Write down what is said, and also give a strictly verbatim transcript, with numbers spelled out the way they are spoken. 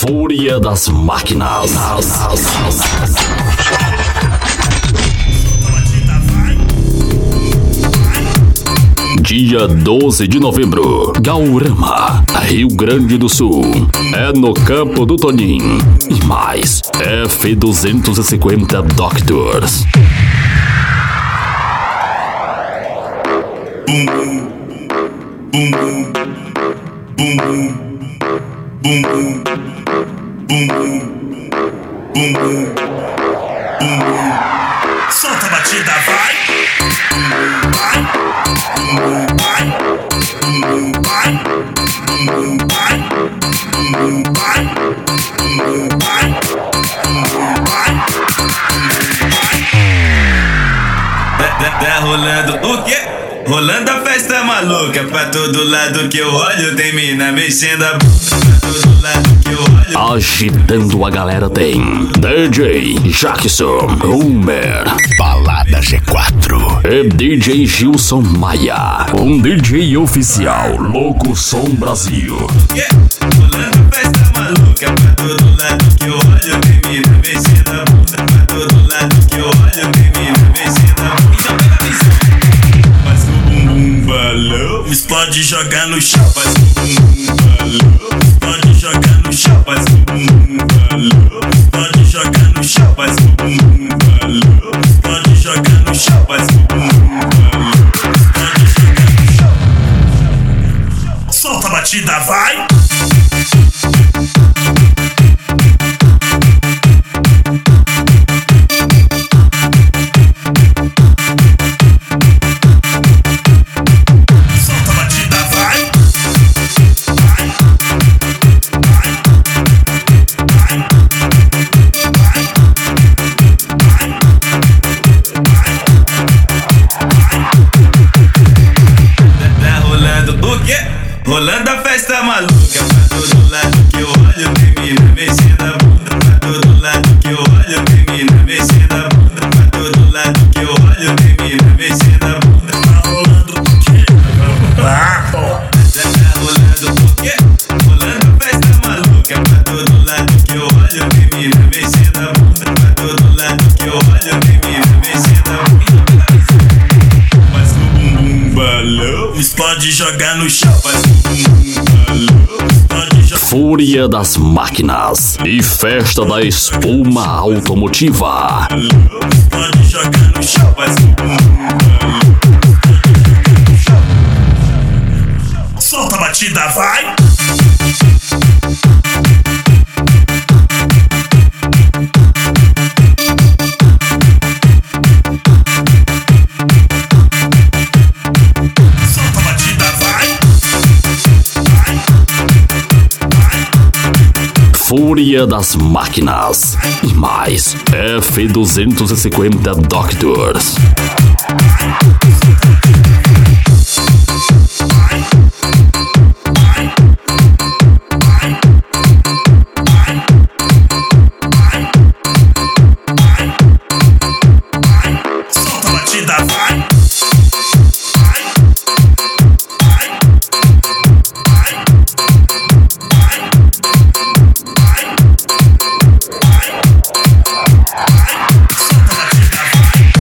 Fúria das Máquinas. Dia doze de novembro, Gaurama, Rio Grande do Sul. É no campo do Tonim. E mais, F duzentos e cinquenta Doctors. Bum bum bum bum bum bum bum bum bum bum bum bum. Solta a batida, vai. Vai. Vai. Vai. Vai. Vai. Vai. Tá rolando o quê? Rolando a festa maluca, pra todo lado que eu olho tem mina mexendo a bunda, pra todo lado que eu olho. Agitando a galera tem D J Jackson, Homer, Balada G quatro e D J Gilson Maia, um D J oficial, Louco Som Brasil. Yeah. Rolando a festa maluca, pra todo lado que eu olho tem mina mexendo a bunda, pra todo lado que eu olho tem mina mexendo a bunda. Então pega a visão. Balão, explode, joga no chão, faz bum bum balão, explode, joga no chão, faz bum bum balão, explode, joga no chão, faz bum bum balão, explode, joga no chão, faz bum bum balão, explode, joga no chão. Solta a batida, vai. Rolando a festa maluca, pra todo lado que eu olho tem mina mexendo a bunda, pra todo lado que eu olho tem mina mexendo a bunda, pra todo lado que eu olho tem mina mexendo a bunda. Tá rolando o quê? Tá rolando o quê? Rolando a festa maluca, pra todo lado que eu olho tem mina mexendo a bunda, pra todo lado que eu olho tem mina mexendo a bunda. Faz um bum bum balão, explode, joga no chão, faz um Fúria das Máquinas e Festa da Espuma Automotiva. Pode jogar no chão, faz um bum bum. Solta a batida, vai. Fúria das Máquinas e mais F duzentos e cinquenta Doctors.